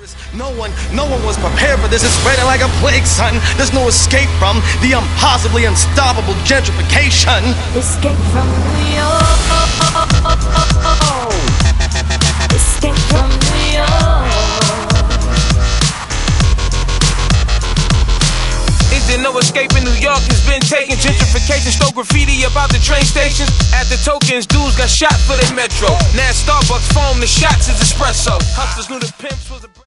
No one was prepared for this. It's spreading like a plague, son. There's no escape from the impossibly unstoppable gentrification. Escape from New York. Escape from New York. Is there no escape in New York? Has been taken. Gentrification stole graffiti about the train stations. At the tokens, dudes got shot for their metro. Now Starbucks foam the shots is espresso. Hustlers knew the pimps was a